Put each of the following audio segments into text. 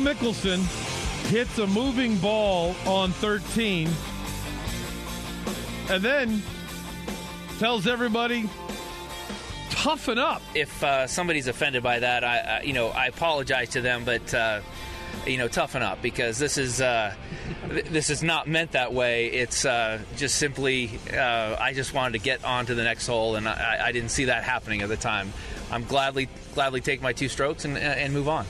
Mickelson hits a moving ball on 13 and then tells everybody, toughen up. If somebody's offended by that, I apologize to them, but toughen up, because this is not meant that way. It's just simply I just wanted to get on to the next hole, and I didn't see that happening at the time. I'm gladly take my 2 strokes and move on.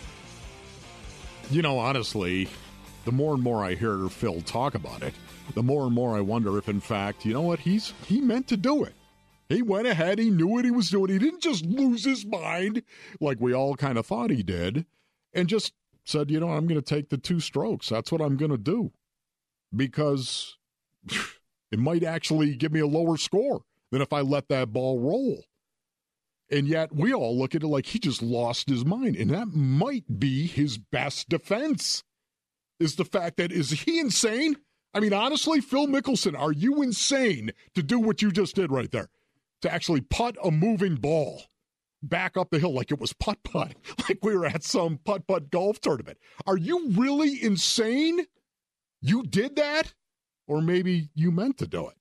Honestly, the more and more I hear Phil talk about it, the more and more I wonder if, in fact, he meant to do it. He went ahead, he knew what he was doing. He didn't just lose his mind like we all kind of thought he did, and just said, I'm going to take the 2 strokes. That's what I'm going to do, because it might actually give me a lower score than if I let that ball roll. And yet we all look at it like he just lost his mind. And that might be his best defense, is the fact that, is he insane? I mean, honestly, Phil Mickelson, are you insane to do what you just did right there? To actually putt a moving ball back up the hill like it was putt-putt, like we were at some putt-putt golf tournament. Are you really insane? You did that? Or maybe you meant to do it.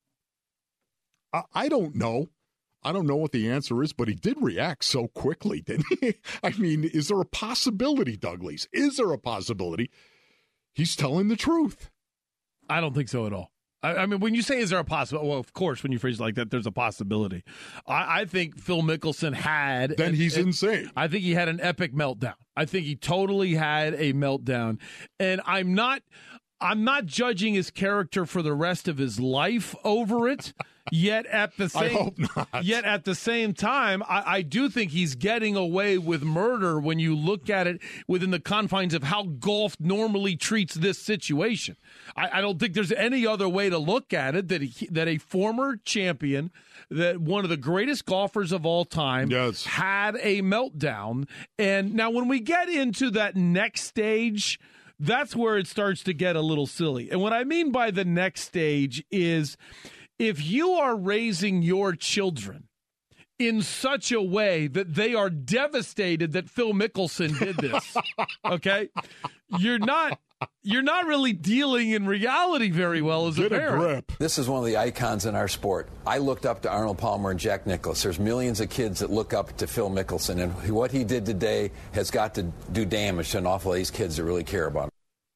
I don't know. I don't know what the answer is, but he did react so quickly, didn't he? I mean, is there a possibility, Douglas? Is there a possibility he's telling the truth? I don't think so at all. I mean, when you say, is there a possibility? Well, of course, when you phrase it like that, there's a possibility. I think Phil Mickelson had... Then he's insane. I think he had an epic meltdown. I think he totally had a meltdown. And I'm not judging his character for the rest of his life over it. Yet at the same, I hope not. Yet at the same time, I do think he's getting away with murder when you look at it within the confines of how golf normally treats this situation. I don't think there's any other way to look at it that a former champion, that one of the greatest golfers of all time, yes, had a meltdown. And now when we get into that next stage, that's where it starts to get a little silly. And what I mean by the next stage is, if you are raising your children in such a way that they are devastated that Phil Mickelson did this, okay, you're not really dealing in reality very well as a parent. Grip. This is one of the icons in our sport. I looked up to Arnold Palmer and Jack Nicklaus. There's millions of kids that look up to Phil Mickelson, and what he did today has got to do damage to an awful lot of these kids that really care about him.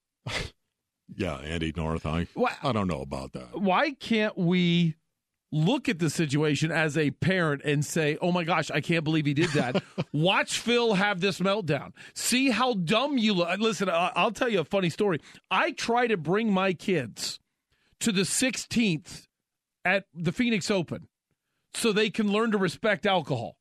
Yeah, Andy North, I don't know about that. Why can't we look at the situation as a parent and say, oh my gosh, I can't believe he did that. Watch Phil have this meltdown. See how dumb you look. Listen, I'll tell you a funny story. I try to bring my kids to the 16th at the Phoenix Open so they can learn to respect alcohol.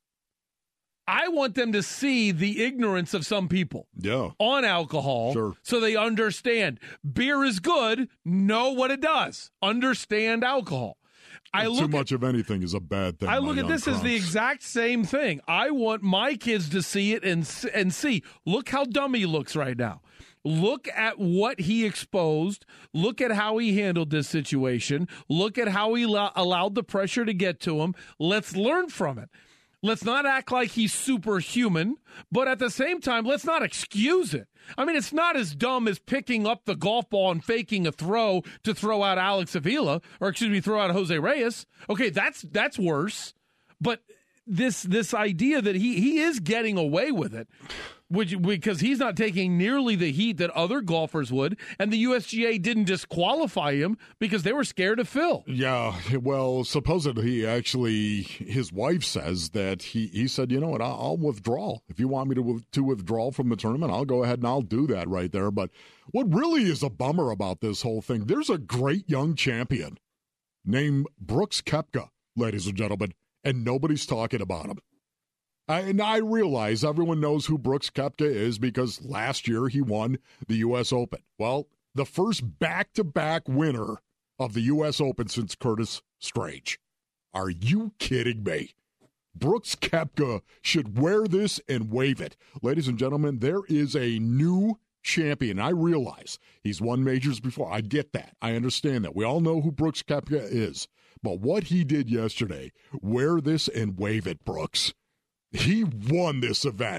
I want them to see the ignorance of some people on alcohol, sure, so they understand. Beer is good. Know what it does. Understand alcohol. Too much of anything is a bad thing. I look at this as the exact same thing. I want my kids to see it and see, look how dumb he looks right now. Look at what he exposed. Look at how he handled this situation. Look at how he allowed the pressure to get to him. Let's learn from it. Let's not act like he's superhuman, but at the same time, let's not excuse it. I mean, it's not as dumb as picking up the golf ball and faking a throw to throw out Alex Avila, or throw out Jose Reyes. Okay, that's worse. But this idea that he is getting away with it, because he's not taking nearly the heat that other golfers would, and the USGA didn't disqualify him because they were scared of Phil. Yeah, well, supposedly, his wife says that he said, you know what, I'll withdraw. If you want me to withdraw from the tournament, I'll go ahead and I'll do that right there. But what really is a bummer about this whole thing, there's a great young champion named Brooks Koepka, ladies and gentlemen, and nobody's talking about him. And I realize everyone knows who Brooks Koepka is because last year he won the U.S. Open. Well, the first back-to-back winner of the U.S. Open since Curtis Strange. Are you kidding me? Brooks Koepka should wear this and wave it. Ladies and gentlemen, there is a new champion. I realize he's won majors before. I get that. I understand that. We all know who Brooks Koepka is. But what he did yesterday, wear this and wave it, Brooks. He won this event.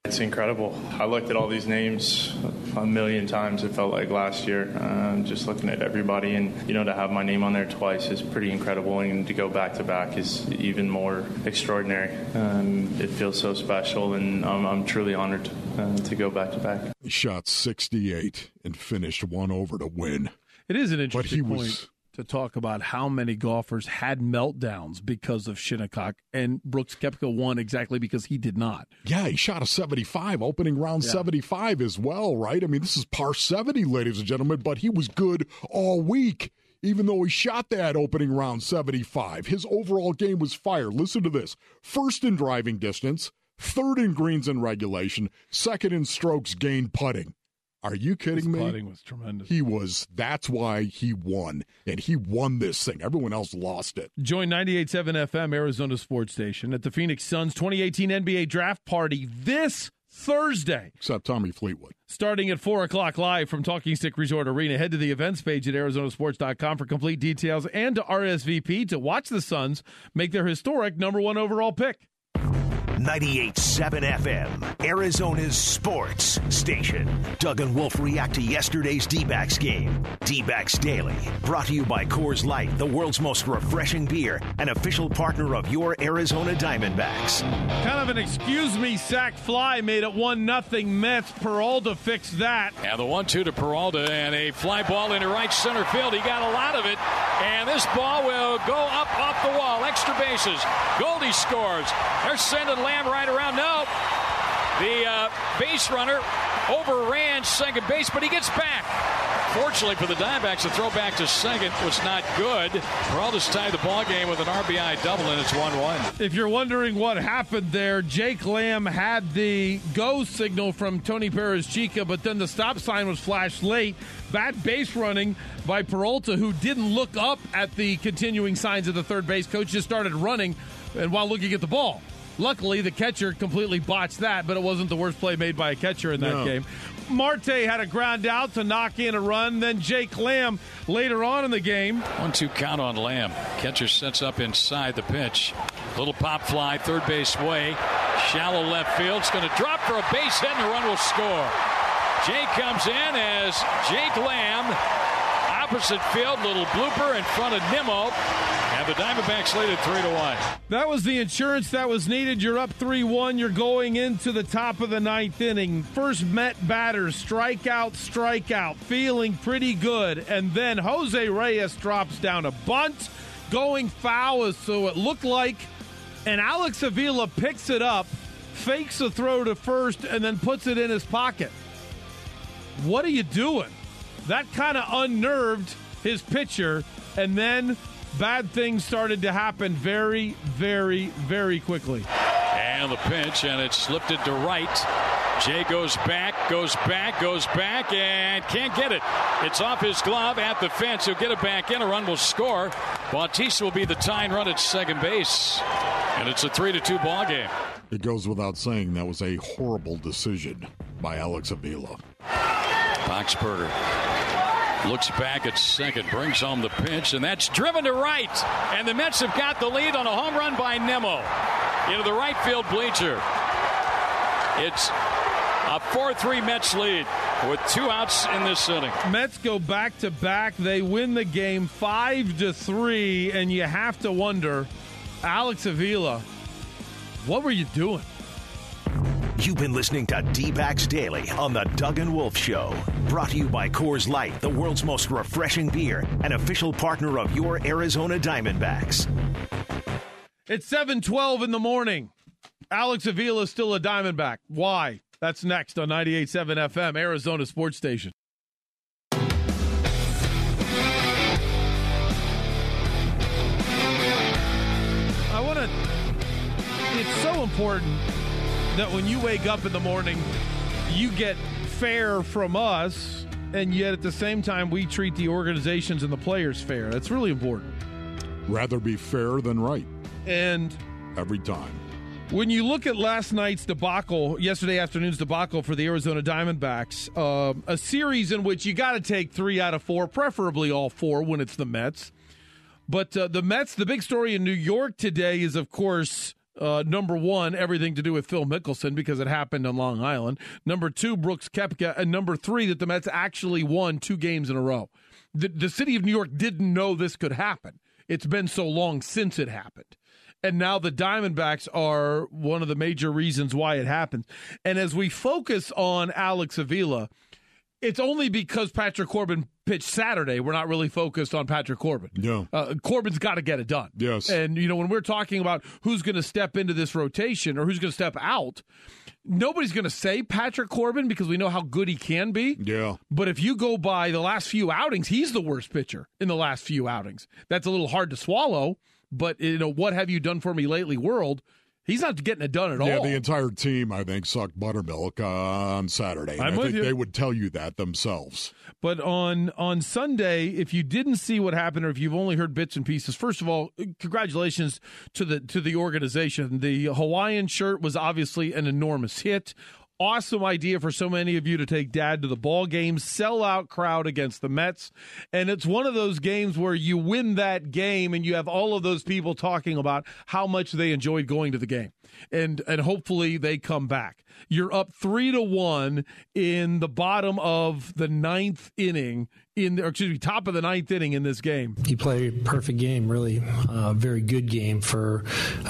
It's incredible. I looked at all these names a million times, it felt like last year. Just looking at everybody, and to have my name on there twice is pretty incredible, and to go back-to-back is even more extraordinary. It feels so special, and I'm truly honored to go back-to-back. He shot 68 and finished one over to win. It is an interesting point to talk about how many golfers had meltdowns because of Shinnecock, and Brooks Koepka won exactly because he did not. Yeah, he shot a 75, opening round 75 as well, right? I mean, this is par 70, ladies and gentlemen, but he was good all week, even though he shot that opening round 75. His overall game was fire. Listen to this. First in driving distance, third in greens and regulation, second in strokes gained putting. Are you kidding me? His putting was tremendous. That's why he won, and he won this thing. Everyone else lost it. Join 98.7 FM, Arizona Sports Station, at the Phoenix Suns 2018 NBA Draft Party this Thursday. Except Tommy Fleetwood. Starting at 4 o'clock live from Talking Stick Resort Arena. Head to the events page at arizonasports.com for complete details and to RSVP to watch the Suns make their historic #1 overall pick. 98.7 FM, Arizona's sports station. Doug and Wolf react to yesterday's D-backs game. D-backs Daily, brought to you by Coors Light, the world's most refreshing beer, an official partner of your Arizona Diamondbacks. Kind of an excuse me sack fly made it 1-0 Mets. Peralta fixed that. And the 1-2 to Peralta, and a fly ball into right center field. He got a lot of it, and this ball will go up off the wall. Extra bases. Goldie scores. They're sending Lamb right around. No, the base runner overran second base, but he gets back. Fortunately for the Diamondbacks, the throw back to second was not good. Peralta's tied the ball game with an RBI double, and it's 1-1. If you're wondering what happened there, Jake Lamb had the go signal from Tony Perez-Chica, but then the stop sign was flashed late. Bad base running by Peralta, who didn't look up at the continuing signs of the third base coach, just started running and while looking at the ball. Luckily, the catcher completely botched that, but it wasn't the worst play made by a catcher in that game. Marte had a ground out to knock in a run. Then Jake Lamb later on in the game. 1-2 count on Lamb. Catcher sets up inside the pitch. Little pop fly, third base way. Shallow left field. It's going to drop for a base hit, and the run will score. Jake comes in as Jake Lamb. Opposite field, little blooper in front of Nimmo, and the Diamondbacks lead it 3-1. That was the insurance that was needed. You're up 3-1. You're going into the top of the ninth inning. First Met batters, strikeout, feeling pretty good. And then Jose Reyes drops down a bunt, going foul, so it looked like. And Alex Avila picks it up, fakes a throw to first, and then puts it in his pocket. What are you doing? That kind of unnerved his pitcher, and then bad things started to happen very, very, very quickly. And the pitch, and it slipped it to right. Jay goes back, and can't get it. It's off his glove at the fence. He'll get it back in. A run will score. Bautista will be the tying run at second base. And it's a 3-2 ball game. It goes without saying that was a horrible decision by Alex Avila. Boxberger looks back at second, brings home the pitch, and that's driven to right. And the Mets have got the lead on a home run by Nimmo into the right field bleacher. It's a 4-3 Mets lead with 2 outs in this inning. Mets go back-to-back. They win the game 5-3, and you have to wonder, Alex Avila, what were you doing? You've been listening to D-backs Daily on the Doug and Wolf Show. Brought to you by Coors Light, the world's most refreshing beer, an official partner of your Arizona Diamondbacks. It's 7:12 in the morning. Alex Avila is still a Diamondback. Why? That's next on 98.7 FM, Arizona Sports Station. It's so important that when you wake up in the morning, you get fair from us, and yet at the same time, we treat the organizations and the players fair. That's really important. Rather be fair than right. And every time. When you look at last night's debacle, yesterday afternoon's debacle for the Arizona Diamondbacks, a series in which you got to take 3 out of 4, preferably all 4 when it's the Mets. But the Mets, the big story in New York today is, of course, Number one, everything to do with Phil Mickelson because it happened on Long Island. Number two, Brooks Koepka. And number three, that the Mets actually won 2 games in a row. The city of New York didn't know this could happen. It's been so long since it happened. And now the Diamondbacks are one of the major reasons why it happens. And as we focus on Alex Avila, it's only because Patrick Corbin pitched Saturday. We're not really focused on Patrick Corbin. Yeah. Corbin's got to get it done. Yes. And, when we're talking about who's going to step into this rotation or who's going to step out, nobody's going to say Patrick Corbin because we know how good he can be. Yeah. But if you go by the last few outings, he's the worst pitcher in the last few outings. That's a little hard to swallow. But, what have you done for me lately world? He's not getting it done at all. Yeah, the entire team, I think, sucked buttermilk on Saturday. And I think they would tell you that themselves. But on Sunday, if you didn't see what happened or if you've only heard bits and pieces, first of all, congratulations to the organization. The Hawaiian shirt was obviously an enormous hit. Awesome idea for so many of you to take Dad to the ball game, sellout crowd against the Mets. And it's one of those games where you win that game and you have all of those people talking about how much they enjoyed going to the game. And hopefully they come back. You're up 3-1 in the bottom of the ninth inning, top of the ninth inning in this game. He played a perfect game, really. Very good game for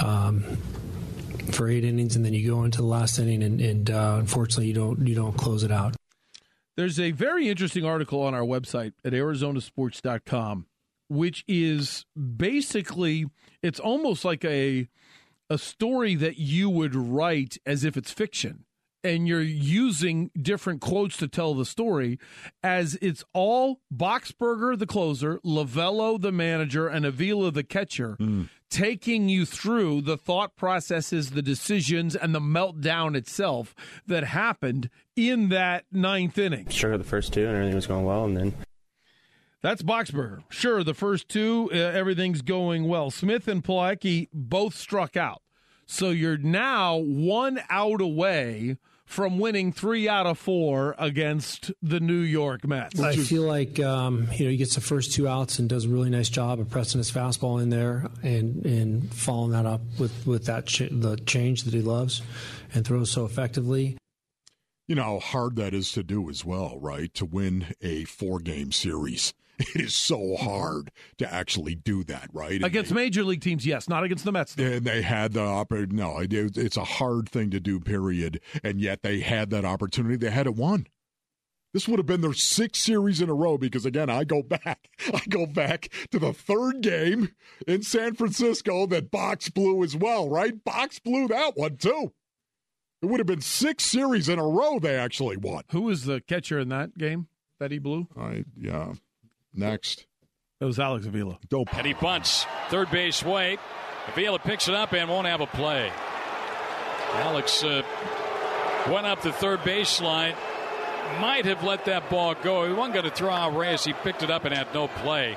8 innings, and then you go into the last inning, and unfortunately, you don't close it out. There's a very interesting article on our website at arizonasports.com, which is basically, it's almost like a story that you would write as if it's fiction. And you're using different quotes to tell the story, as it's all Boxberger, the closer, Lovello, the manager, and Avila, the catcher, taking you through the thought processes, the decisions, and the meltdown itself that happened in that ninth inning. Sure, the first 2, and everything was going well, and then... That's Boxberger. Sure, the first 2, everything's going well. Smith and Plawecki both struck out. So you're now 1 out away from winning 3 out of 4 against the New York Mets. I feel like he gets the first 2 outs and does a really nice job of pressing his fastball in there and following that up with that the change that he loves and throws so effectively. You know how hard that is to do as well, right? To win a 4-game series. It is so hard to actually do that, right? Against major league teams, yes. Not against the Mets. And they had the opportunity. No, it's a hard thing to do, period. And yet they had that opportunity. They had it won. This would have been their 6th series in a row because, again, I go back to the 3rd game in San Francisco that Box blew as well, right? Box blew that one, too. It would have been 6 series in a row they actually won. Who was the catcher in that game that he blew? Yeah. Next. It was Alex Avila. Dope. And he bunts. Third base way. Avila picks it up and won't have a play. Alex went up the third baseline. Might have let that ball go. He wasn't going to throw out Reyes. He picked it up and had no play.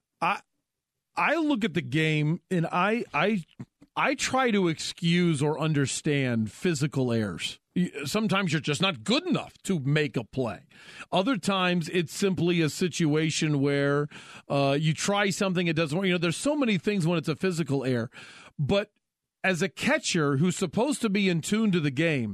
I look at the game and I try to excuse or understand physical errors. Sometimes you're just not good enough to make a play. Other times it's simply a situation where you try something, it doesn't work. There's so many things when it's a physical error. But as a catcher who's supposed to be in tune to the game,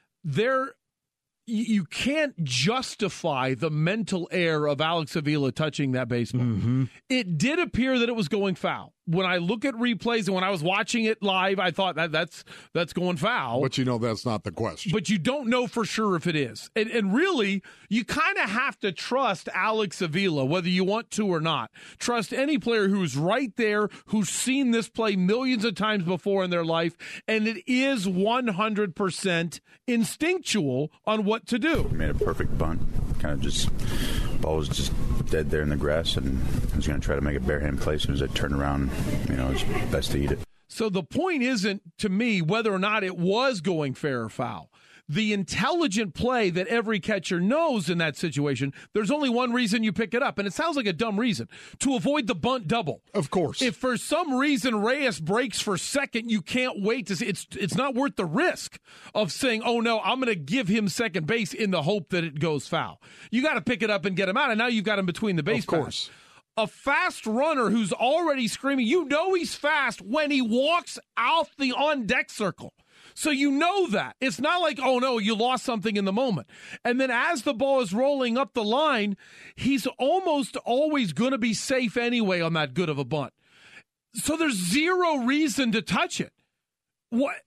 you can't justify the mental error of Alex Avila touching that baseball. Mm-hmm. It did appear that it was going foul. When I look at replays and when I was watching it live, I thought that's going foul. But that's not the question. But you don't know for sure if it is. And really, you kind of have to trust Alex Avila, whether you want to or not. Trust any player who's right there, who's seen this play millions of times before in their life, and it is 100% instinctual on what to do. He made a perfect bunt. Kind of just, ball was just dead there in the grass, and I was going to try to make a bare hand play as soon as I turned around. It's best to eat it. So the point isn't, to me, whether or not it was going fair or foul. The intelligent play that every catcher knows in that situation, there's only one reason you pick it up, and it sounds like a dumb reason, to avoid the bunt double. Of course. If for some reason Reyes breaks for second, you can't wait to see. It's not worth the risk of saying, oh, no, I'm going to give him second base in the hope that it goes foul. You got to pick it up and get him out, and now you've got him between the base paths. a fast runner who's already screaming, you know he's fast when he walks out the on-deck circle. So you know that. It's not like, oh, no, you lost something in the moment. And then as the ball is rolling up the line, he's almost always going to be safe anyway on that good of a bunt. So there's zero reason to touch it. What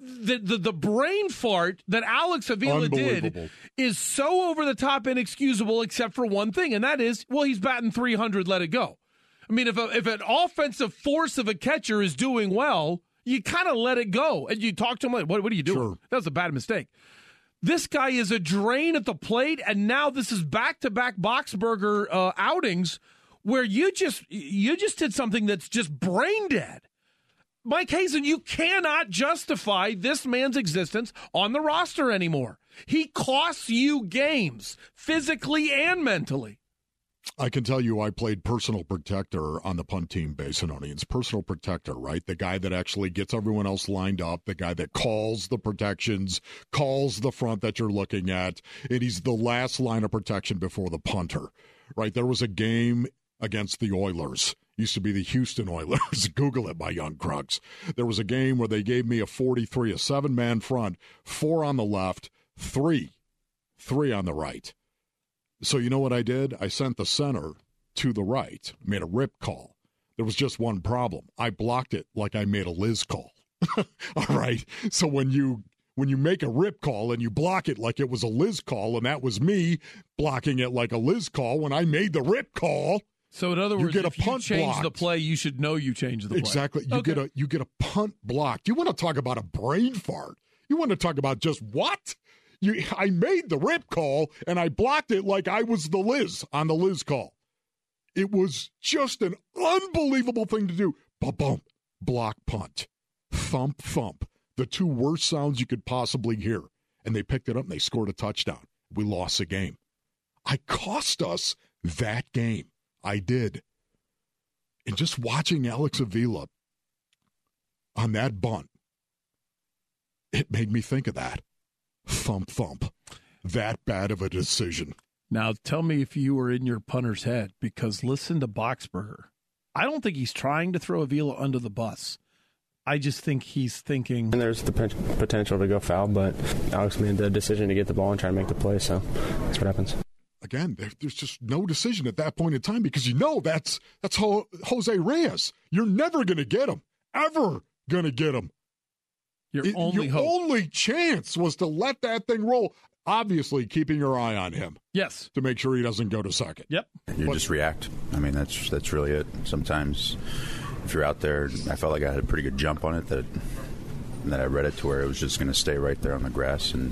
the brain fart that Alex Avila did is so over the top inexcusable except for one thing, and that is, well, he's batting 300, let it go. I mean, if an offensive force of a catcher is doing well, you kind of let it go. And you talk to him like, what are you doing? Sure. That was a bad mistake. This guy is a drain at the plate, and now this is back-to-back Boxberger outings where you just did something that's just brain dead. Mike Hazen, you cannot justify this man's existence on the roster anymore. He costs you games, physically and mentally. I can tell you I played personal protector on the punt team, Basinonians. Personal protector, right? The guy that actually gets everyone else lined up, the guy that calls the protections, calls the front that you're looking at, and he's the last line of protection before the punter, right? There was a game against the Oilers. Used to be the Houston Oilers. Google it, my young crooks. There was a game where they gave me a 43, a seven-man front, 4 on the left, 3 on the right. So you know what I did? I sent the center to the right, made a rip call. There was just one problem. I blocked it like I made a Liz call. All right? So when you make a rip call and you block it like it was a Liz call, and that was me blocking it like a Liz call when I made the rip call. So in other words, you get if a punt you change blocked. The play, you should know you changed the play. Exactly. You get a punt blocked. You want to talk about a brain fart? You want to talk about just what? I made the rip call and I blocked it like I was the Liz on the Liz call. It was just an unbelievable thing to do. Ba-bump, block, punt, thump, thump. The 2 worst sounds you could possibly hear. And they picked it up and they scored a touchdown. We lost the game. I cost us that game. I did. And just watching Alex Avila on that bunt, it made me think of that. Thump, thump. That bad of a decision. Now, tell me if you were in your punter's head, because listen to Boxberger. I don't think he's trying to throw Avila under the bus. I just think he's thinking... And there's the potential to go foul, but Alex made the decision to get the ball and try to make the play, so that's what happens. Again, there's just no decision at that point in time because you know that's Jose Reyes. You're never going to get him. Ever going to get him. Your only chance was to let that thing roll. Obviously, keeping your eye on him. Yes. To make sure he doesn't go to second. Yep. Just react. I mean, that's really it. Sometimes if you're out there, I felt like I had a pretty good jump on it that I read it to where it was just going to stay right there on the grass and,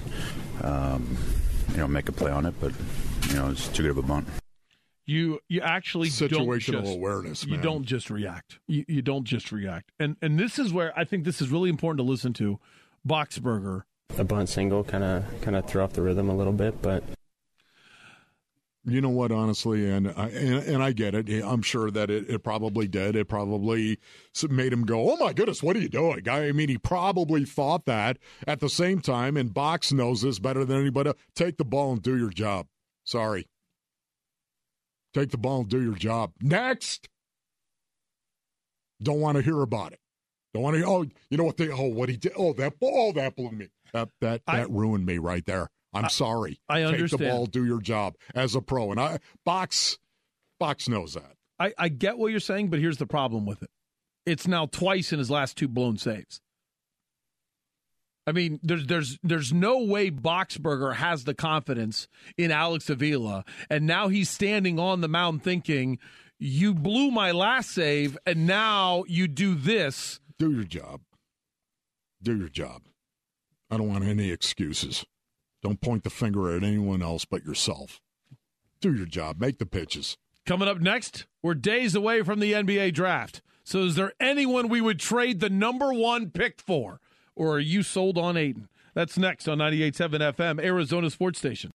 make a play on it. But, it's too good of a bunt. You actually situational awareness, man. You don't just react. You don't just react. And this is where I think this is really important to listen to. Boxberger. A bunt single kind of threw off the rhythm a little bit, but you know what, honestly, and I get it. I'm sure that it probably did. It probably made him go, oh, my goodness, what are you doing? I mean, he probably thought that at the same time, and Box knows this better than anybody. Take the ball and do your job. Sorry. Take the ball and do your job. Next. Don't want to hear about it. Don't want to, you know what what he did? That blew me. That ruined me right there. I'm sorry. I understand. Take the ball, do your job as a pro. And Box knows that. I get what you're saying, but here's the problem with it. It's now twice in his last 2 blown saves. I mean, there's no way Boxberger has the confidence in Alex Avila, and now he's standing on the mound thinking, you blew my last save, and now you do this. Do your job. Do your job. I don't want any excuses. Don't point the finger at anyone else but yourself. Do your job. Make the pitches. Coming up next, we're days away from the NBA draft. So is there anyone we would trade the number 1 pick for? Or are you sold on Aiden? That's next on 98.7 FM, Arizona Sports Station.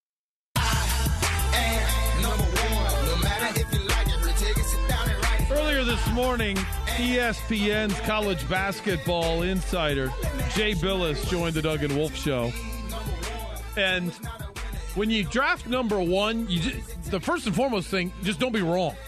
Earlier this morning, ESPN's college basketball insider, Jay Billis, joined the Doug and Wolf Show. And when you draft number 1, the first and foremost thing, just don't be wrong.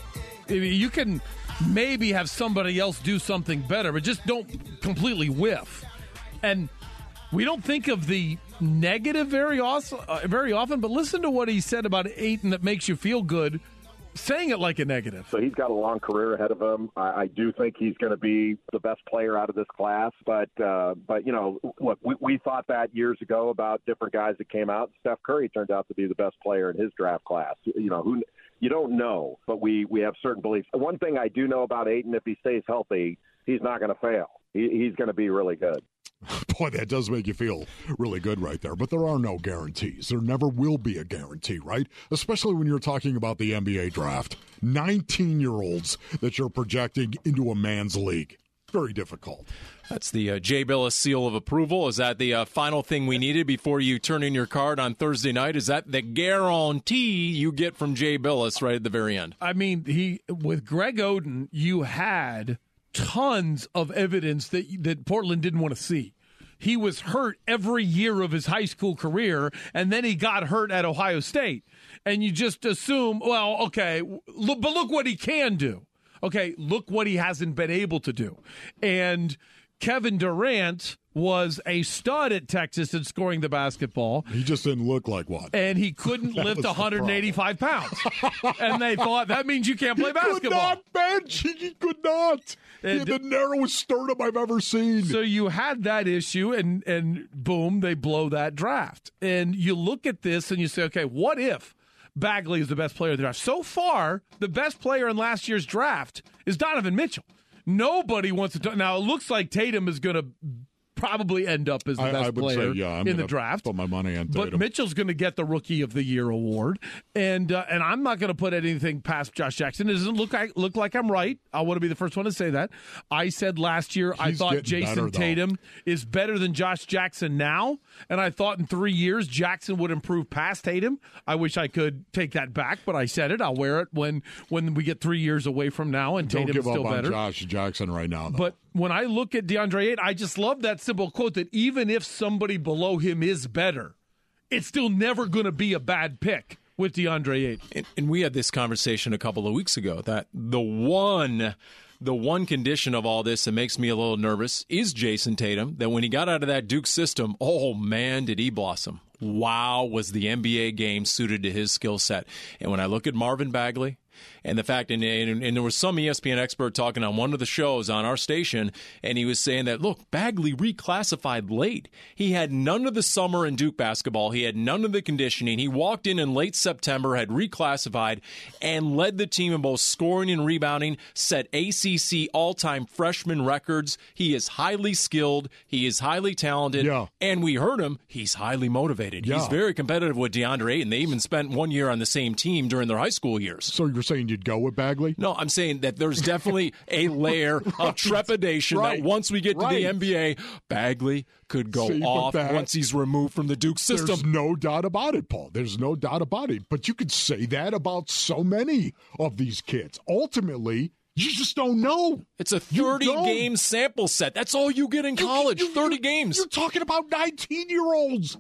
You can maybe have somebody else do something better, but just don't completely whiff. And we don't think of the negative very often, but listen to what he said about Ayton that makes you feel good, saying it like a negative. So he's got a long career ahead of him. I do think he's going to be the best player out of this class. But you know, look, we thought that years ago about different guys that came out. Steph Curry turned out to be the best player in his draft class. You know, you don't know, but we have certain beliefs. One thing I do know about Ayton, if he stays healthy, he's not going to fail. He's going to be really good. Boy, that does make you feel really good right there. But there are no guarantees. There never will be a guarantee, right? Especially when you're talking about the NBA draft. 19-year-olds that you're projecting into a man's league. Very difficult. That's the Jay Billis seal of approval. Is that the final thing we needed before you turn in your card on Thursday night? Is that the guarantee you get from Jay Billis right at the very end? I mean, with Greg Oden, you had tons of evidence that Portland didn't want to see. He was hurt every year of his high school career, and then he got hurt at Ohio State. And you just assume, well, okay, but look what he can do. Okay, look what he hasn't been able to do. And Kevin Durant was a stud at Texas in scoring the basketball. He just didn't look like one. And he couldn't lift 185 pounds. And they thought, that means you can't play basketball. He could not bench. He could not. He had the narrowest sternum I've ever seen. So you had that issue, and boom, they blow that draft. And you look at this and you say, okay, what if Bagley is the best player of the draft? So far, the best player in last year's draft is Donovan Mitchell. Nobody wants to. Now, it looks like Tatum is going to probably end up as the best player in the draft. Put my money on Tatum. But Mitchell's going to get the Rookie of the Year award, and I'm not going to put anything past Josh Jackson. It doesn't look like I'm right. I want to be the first one to say that. I said last year I thought Jason Tatum is better than Josh Jackson now, and I thought in 3 years Jackson would improve past Tatum. I wish I could take that back, but I said it. I'll wear it when we get 3 years away from now, and Tatum is still better. Don't give up on Josh Jackson right now, though. But when I look at DeAndre Ayton, I just love that simple quote that even if somebody below him is better, it's still never going to be a bad pick with DeAndre Ayton. And we had this conversation a couple of weeks ago that the one condition of all this that makes me a little nervous is Jason Tatum, that when he got out of that Duke system, oh man, did he blossom. Wow, was the NBA game suited to his skill set. And when I look at Marvin Bagley, and the fact, and there was some ESPN expert talking on one of the shows on our station, and he was saying that, look, Bagley reclassified late. He had none of the summer in Duke basketball. He had none of the conditioning. He walked in late September, had reclassified, and led the team in both scoring and rebounding, set ACC all-time freshman records. He is highly skilled. He is highly talented. Yeah. And we heard him. He's highly motivated. Yeah. He's very competitive with DeAndre Ayton. They even spent 1 year on the same team during their high school years. So you're saying you'd go with Bagley? No, I'm saying that there's definitely a layer of trepidation that once we get to the NBA, Bagley could go off once he's removed from the Duke system. There's no doubt about it, Paul. There's no doubt about it. But you could say that about so many of these kids. Ultimately, you just don't know. It's a 30-game sample set. That's all you get in college, 30 games. You're talking about 19-year-olds.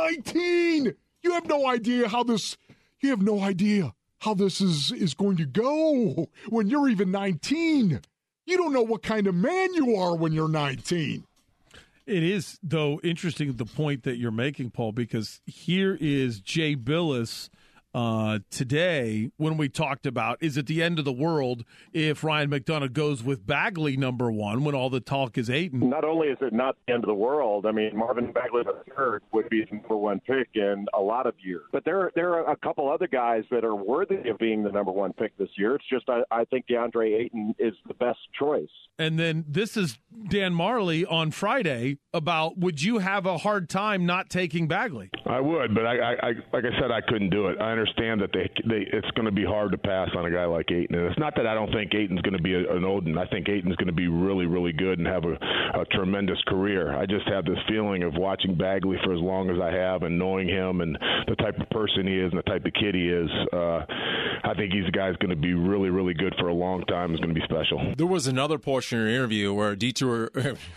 19! You have no idea how this... You have no idea how this is going to go when you're even 19. You don't know what kind of man you are when you're 19. It is, though, interesting the point that you're making, Paul, because here is Jay Billis today when we talked about, is it the end of the world if Ryan McDonough goes with Bagley number one when all the talk is Ayton? Not only is it not the end of the world, I mean, Marvin Bagley III would be the number one pick in a lot of years. But there are a couple other guys that are worthy of being the number one pick this year. It's just I think DeAndre Ayton is the best choice. And then this is Dan Marley on Friday about, would you have a hard time not taking Bagley? I would, but I like I said, I couldn't do it. I understand that it's going to be hard to pass on a guy like Ayton. And it's not that I don't think Ayton's going to be an Oden. I think Ayton's going to be really, really good and have a tremendous career. I just have this feeling of watching Bagley for as long as I have and knowing him and the type of person he is and the type of kid he is. I think he's a guy who's going to be really, really good for a long time. He's going to be special. There was another portion of your interview where Detour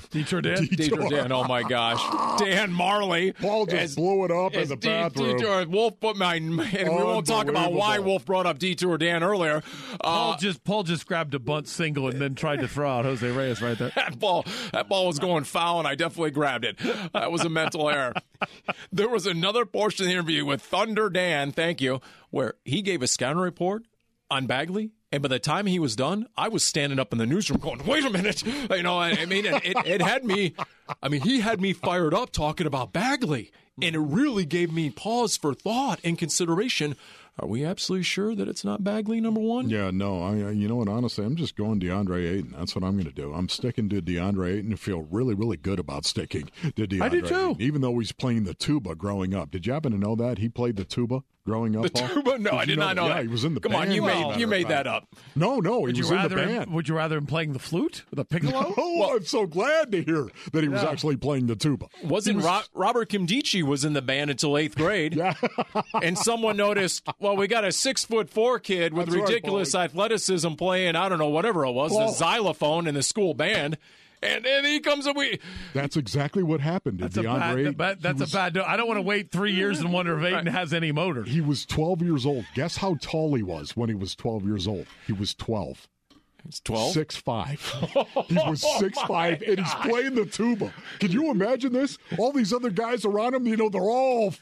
Dan, oh my gosh, Dan Marley. Paul just blew it up in the bathroom. Detour, Wolf put and we won't talk about why Wolf brought up Detour Dan earlier. Paul just grabbed a bunt single and then tried to throw out Jose Reyes right there. That ball was going foul, and I definitely grabbed it. That was a mental error. There was another portion of the interview with Thunder Dan, thank you, where he gave a scouting report on Bagley. And by the time he was done, I was standing up in the newsroom going, wait a minute. You know, I mean, it had me, he had me fired up talking about Bagley. And it really gave me pause for thought and consideration. Are we absolutely sure that it's not Bagley, number one? Yeah, no. You know what? Honestly, I'm just going DeAndre Ayton. That's what I'm going to do. I'm sticking to DeAndre Ayton and feel really, really good about sticking to DeAndre I do too. Ayton, even though he's playing the tuba growing up. Did you happen to know that? He played the tuba growing up, The Paul? tuba? No, I did not know that. Yeah, he was in the Come band. on, you made that up. No, he was in the band. Would you rather him playing the flute, the piccolo? Oh, I'm so glad to hear that he was actually playing the tuba. Robert Kimdichie was in the band until 8th grade. Yeah. And someone noticed, well, we got a 6'4" kid with ridiculous athleticism playing, I don't know, whatever it was, the xylophone in the school band. And then he comes away. That's exactly what happened to DeAndre. That's a bad I don't want to wait 3 years and wonder if Ayton has any motor. He was 12 years old. Guess how tall he was when he was 12 years old? He was 12. He's 12? 6'5". He was 6'5", and he's playing the tuba. Can you imagine this? All these other guys around him, they're all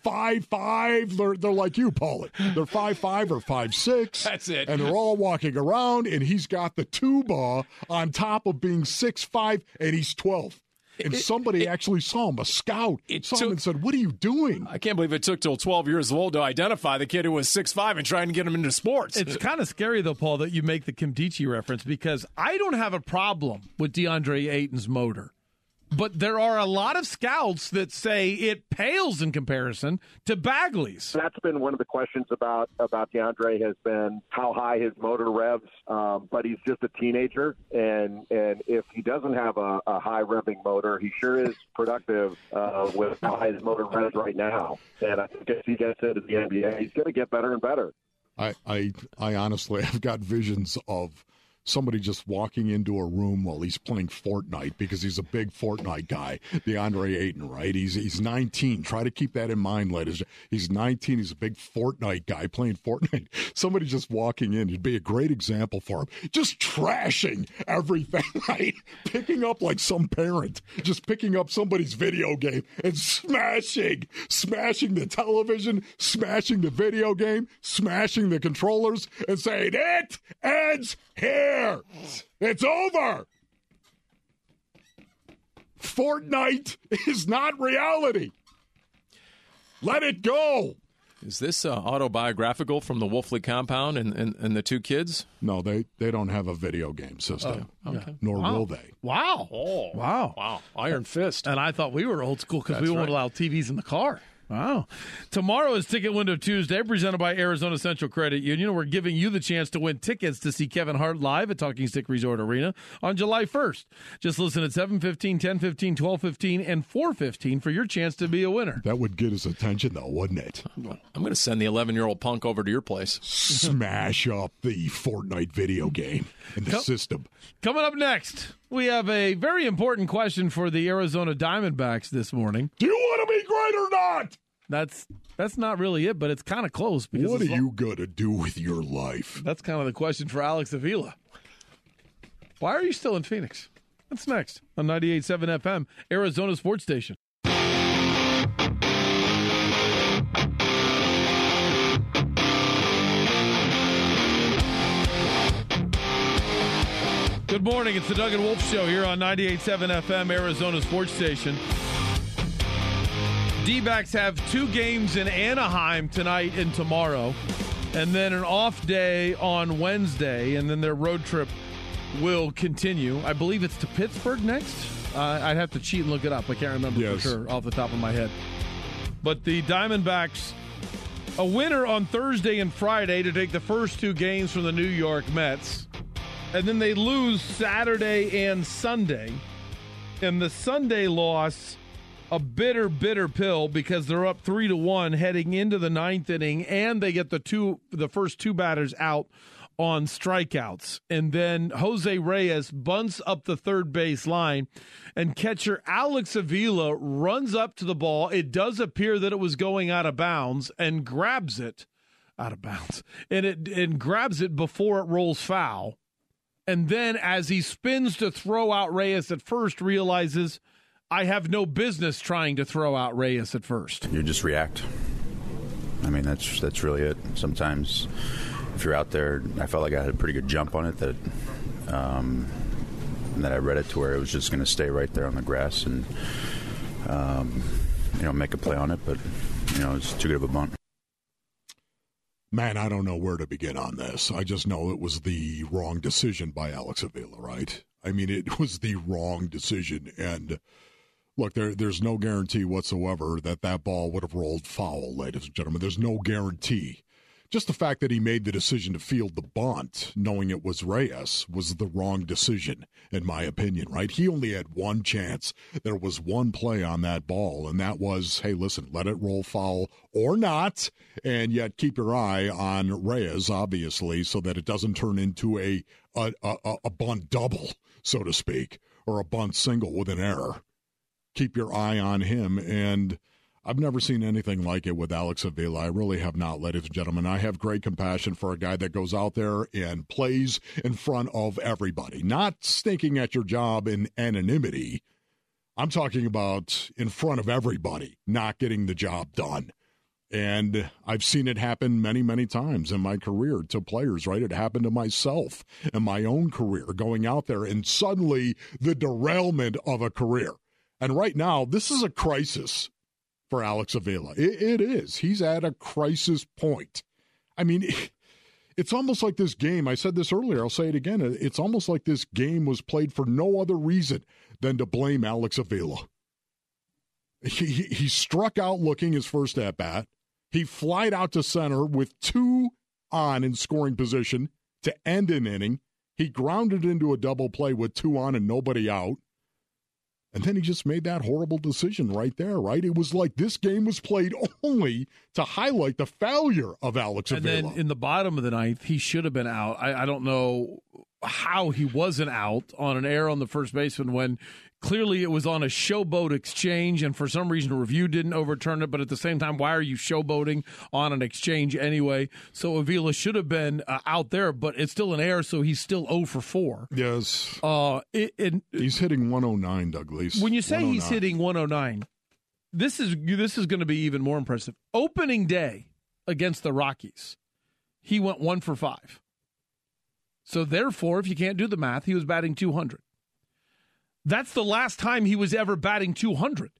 5'5". They're like you, Paulie. They're 5'5" or 5'6". That's it. And they're all walking around, and he's got the tuba on top of being 6'5", and he's 12. And somebody actually saw him, a scout, saw him and said, what are you doing? I can't believe it took till 12 years old to identify the kid who was 6'5" and trying to get him into sports. It's kind of scary, though, Paul, that you make the Kimdichie reference, because I don't have a problem with DeAndre Ayton's motor. But there are a lot of scouts that say it pales in comparison to Bagley's. That's been one of the questions about DeAndre has been how high his motor revs. But he's just a teenager, and if he doesn't have a high revving motor, he sure is productive with how high his motor revs right now. And I think as he gets into the NBA, he's going to get better and better. I honestly have got visions of somebody just walking into a room while he's playing Fortnite, because he's a big Fortnite guy, DeAndre Ayton, right? He's 19. Try to keep that in mind, ladies. He's 19. He's a big Fortnite guy playing Fortnite. Somebody just walking in, it'd be a great example for him. Just trashing everything, right? Picking up like some parent, just picking up somebody's video game and smashing the television, smashing the video game, smashing the controllers, and saying, it ends here. It's over. Fortnite is not reality. Let it go. Is this autobiographical from the Wolfley compound and the two kids? No, they don't have a video game system. Okay. Nor will they. Wow. Oh. Wow. Iron fist. And I thought we were old school because we won't allow TVs in the car. Wow. Tomorrow is Ticket Window Tuesday, presented by Arizona Central Credit Union. We're giving you the chance to win tickets to see Kevin Hart live at Talking Stick Resort Arena on July 1st. Just listen at 7:15, 10:15, 12:15, and 4:15 for your chance to be a winner. That would get his attention, though, wouldn't it? I'm going to send the 11-year-old punk over to your place. Smash up the Fortnite video game and the system. Coming up next, we have a very important question for the Arizona Diamondbacks this morning. Do you want to be great or not? That's not really it, but it's kind of close. Because what are you going to do with your life? That's kind of the question for Alex Avila. Why are you still in Phoenix? That's next on 98.7 FM, Arizona Sports Station. Good morning. It's the Doug and Wolf Show here on 98.7 FM, Arizona Sports Station. D-backs have 2 games in Anaheim tonight and tomorrow, and then an off day on Wednesday, and then their road trip will continue. I believe it's to Pittsburgh next. I'd have to cheat and look it up. I can't remember for sure off the top of my head. But the Diamondbacks, a winner on Thursday and Friday to take the first 2 games from the New York Mets, and then they lose Saturday and Sunday. And the Sunday loss a bitter pill because they're up 3-1 heading into the ninth inning, and they get the first two batters out on strikeouts. And then Jose Reyes bunts up the third base line, and catcher Alex Avila runs up to the ball. It does appear that it was going out of bounds, and grabs it out of bounds, and grabs it before it rolls foul. And then as he spins to throw out Reyes at first, realizes, I have no business trying to throw out Reyes at first. You just react. I mean, that's really it. Sometimes if you're out there, I felt like I had a pretty good jump on it that I read it to where it was just going to stay right there on the grass and, make a play on it. But, it's too good of a bunt. Man, I don't know where to begin on this. I just know it was the wrong decision by Alex Avila, right? I mean, it was the wrong decision. And look, there's no guarantee whatsoever that ball would have rolled foul, ladies and gentlemen. There's no guarantee. Just the fact that he made the decision to field the bunt, knowing it was Reyes, was the wrong decision, in my opinion, right? He only had one chance. There was one play on that ball, and that was, hey, listen, let it roll foul or not, and yet keep your eye on Reyes, obviously, so that it doesn't turn into a bunt double, so to speak, or a bunt single with an error. Keep your eye on him, and I've never seen anything like it with Alex Avila. I really have not, ladies and gentlemen. I have great compassion for a guy that goes out there and plays in front of everybody, not stinking at your job in anonymity. I'm talking about in front of everybody, not getting the job done. And I've seen it happen many, many times in my career to players, right? It happened to myself in my own career, going out there and suddenly the derailment of a career. And right now, this is a crisis for Alex Avila. It is. He's at a crisis point. I mean, it's almost like this game, I said this earlier, I'll say it again, it's almost like this game was played for no other reason than to blame Alex Avila. He struck out looking his first at-bat. He flied out to center with 2 on in scoring position to end an inning. He grounded into a double play with 2 on and nobody out. And then he just made that horrible decision right there, right? It was like this game was played only to highlight the failure of Alex Avila. And then in the bottom of the ninth, he should have been out. I don't know how he wasn't out on an error on the first baseman when clearly it was on a showboat exchange, and for some reason a review didn't overturn it. But at the same time, why are you showboating on an exchange anyway? So Avila should have been out there, but it's still an error, so he's still 0 for 4. Yes. He's hitting 109, Douglas. When you say he's hitting 109, this is going to be even more impressive. Opening day against the Rockies, he went 1 for 5. So therefore, if you can't do the math, he was batting 200. That's the last time he was ever batting 200.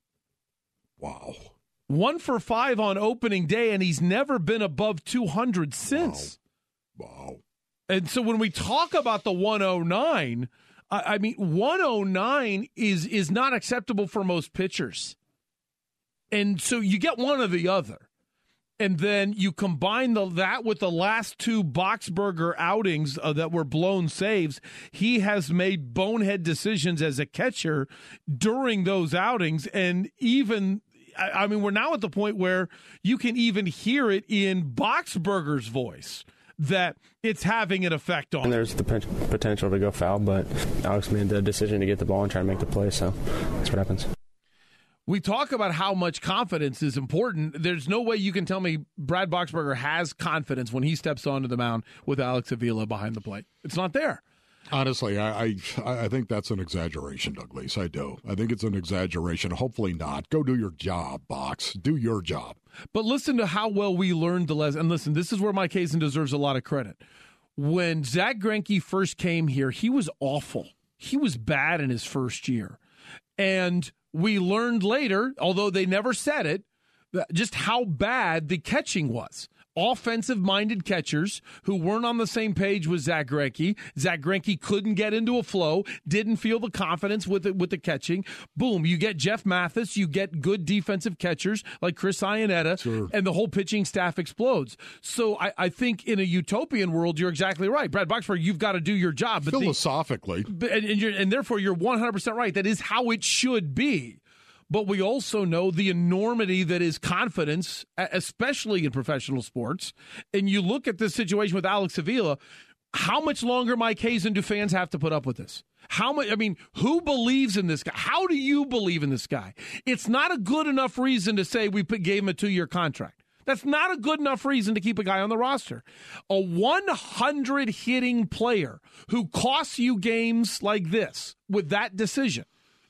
Wow. 1 for 5 on opening day, and he's never been above 200 since. Wow. And so when we talk about the 109, I mean, 109 is not acceptable for most pitchers. And so you get one or the other. And then you combine that with the last 2 Boxberger outings that were blown saves. He has made bonehead decisions as a catcher during those outings. And even, I mean, we're now at the point where you can even hear it in Boxberger's voice that it's having an effect on him. And there's the potential to go foul, but Alex made the decision to get the ball and try to make the play, so that's what happens. We talk about how much confidence is important. There's no way you can tell me Brad Boxberger has confidence when he steps onto the mound with Alex Avila behind the plate. It's not there. Honestly, I think that's an exaggeration, Douglas. I do. I think it's an exaggeration. Hopefully not. Go do your job, Box. Do your job. But listen to how well we learned the lesson. And listen, this is where Mike Hazen deserves a lot of credit. When Zach Greinke first came here, he was awful. He was bad in his first year. And we learned later, although they never said it, just how bad the catching was. Offensive-minded catchers who weren't on the same page with Zach Greinke. Zach Greinke couldn't get into a flow, didn't feel the confidence with the catching. Boom, you get Jeff Mathis, you get good defensive catchers like Chris Iannetta, sure, and the whole pitching staff explodes. So I think in a utopian world, you're exactly right. Brad Boxberger, you've got to do your job. But philosophically. And therefore, you're 100% right. That is how it should be. but we also know the enormity that is confidence, especially in professional sports. And you look at this situation with Alex Avila, how much longer, Mike Hazen, do fans have to put up with this? How much? I mean, who believes in this guy? How do you believe in this guy? It's not a good enough reason to say we gave him a 2-year contract. That's not a good enough reason to keep a guy on the roster. A 100-hitting player who costs you games like this with that decision,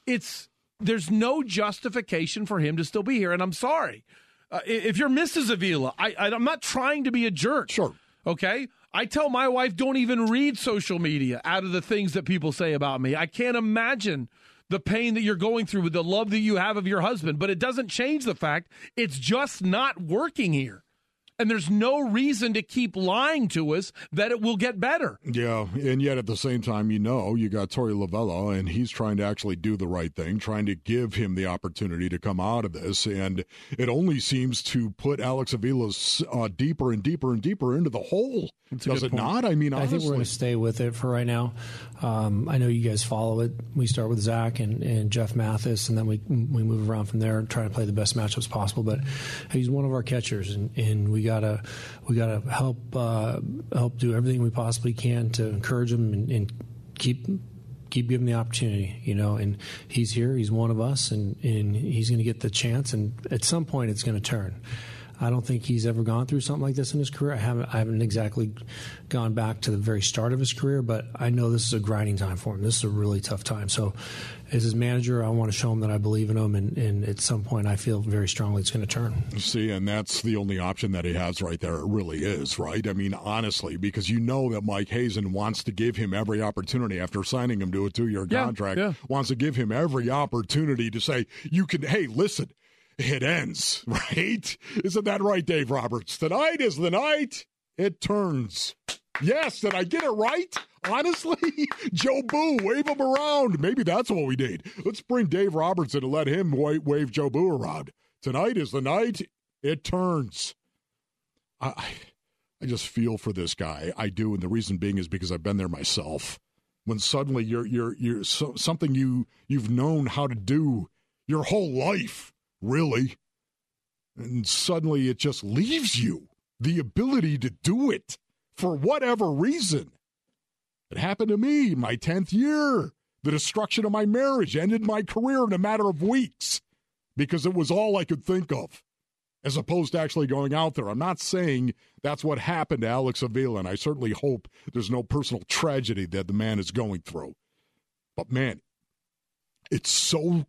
there's no justification for him to still be here. And I'm sorry. If you're Mrs. Avila, I'm not trying to be a jerk. Sure. Okay? I tell my wife, don't even read social media out of the things that people say about me. I can't imagine the pain that you're going through with the love that you have of your husband, but it doesn't change the fact it's just not working here. And there's no reason to keep lying to us that it will get better. Yeah, and yet at the same time, you got Torey Lovullo, and he's trying to actually do the right thing, trying to give him the opportunity to come out of this. And it only seems to put Alex Avila deeper and deeper and deeper into the hole. Does it not? I mean, honestly. I think we're going to stay with it for right now. I know you guys follow it. We start with Zach and Jeff Mathis, and then we move around from there and try to play the best matchups possible. But he's one of our catchers, and we gotta help do everything we possibly can to encourage him and keep giving the opportunity, And he's here. He's one of us, and he's going to get the chance. And at some point, it's going to turn. I don't think he's ever gone through something like this in his career. I haven't exactly gone back to the very start of his career, but I know this is a grinding time for him. This is a really tough time. So as his manager, I want to show him that I believe in him, and at some point I feel very strongly it's going to turn. See, and that's the only option that he has right there. It really is, right? I mean, honestly, because you know that Mike Hazen wants to give him every opportunity after signing him to a 2-year contract, wants to give him every opportunity to say, hey, listen, it ends, right? Isn't that right, Dave Roberts? Tonight is the night it turns. Yes, did I get it right? Honestly, Joe Boo, wave him around. Maybe that's what we need. Let's bring Dave Roberts in and let him wave Joe Boo around. Tonight is the night it turns. I just feel for this guy. I do, and the reason being is because I've been there myself. When suddenly you're something you've known how to do your whole life. Really? And suddenly it just leaves you the ability to do it for whatever reason. It happened to me in my 10th year. The destruction of my marriage ended my career in a matter of weeks because it was all I could think of, as opposed to actually going out there. I'm not saying that's what happened to Alex Avila, and I certainly hope there's no personal tragedy that the man is going through. But, man, it's so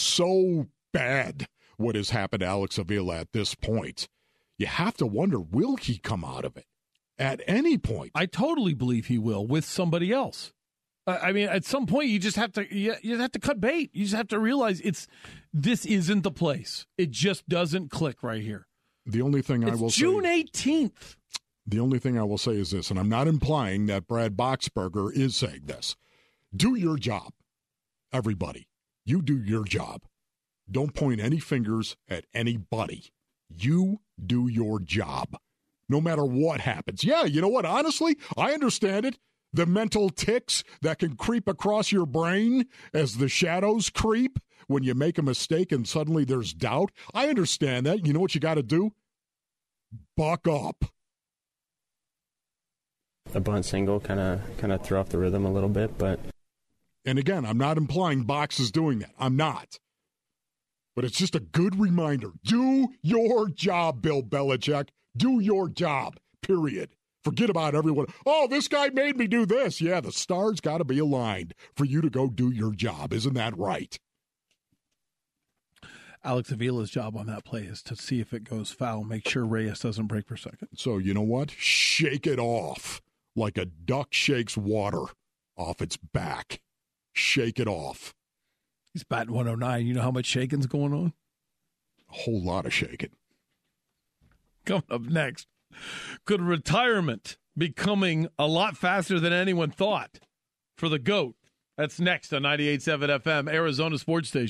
bad what has happened to Alex Avila at this point. You have to wonder, will he come out of it at any point? I totally believe he will with somebody else. I mean, at some point, you just have to you have to cut bait. You just have to realize this isn't the place. It just doesn't click right here. The only thing I will say, June 18th. The only thing I will say is this, and I'm not implying that Brad Boxberger is saying this. Do your job, everybody. You do your job. Don't point any fingers at anybody. You do your job, no matter what happens. Yeah, you know what? Honestly, I understand it. The mental tics that can creep across your brain as the shadows creep when you make a mistake and suddenly there's doubt. I understand that. You know what you got to do? Buck up. The bunt single kind of threw off the rhythm a little bit, but... And again, I'm not implying Box is doing that. I'm not. But it's just a good reminder. Do your job, Bill Belichick. Do your job, period. Forget about everyone. Oh, this guy made me do this. Yeah, the stars got to be aligned for you to go do your job. Isn't that right? Alex Avila's job on that play is to see if it goes foul, make sure Reyes doesn't break per second. So you know what? Shake it off like a duck shakes water off its back. Shake it off. He's batting 109. You know how much shaking's going on? A whole lot of shaking. Coming up next, could retirement be coming a lot faster than anyone thought for the GOAT? That's next on 98.7 FM, Arizona Sports Station.